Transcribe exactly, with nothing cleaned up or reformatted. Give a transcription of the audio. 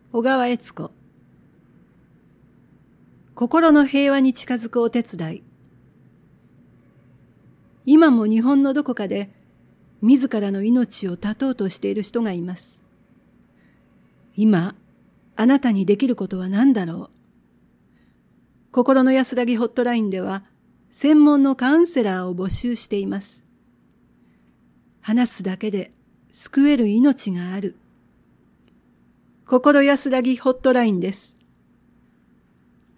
小川悦子。心の平和に近づくお手伝い。今も日本のどこかで自らの命を絶とうとしている人がいます。今、あなたにできることは何だろう。心の安らぎホットラインでは専門のカウンセラーを募集しています。話すだけで救える命がある。心安らぎホットラインです。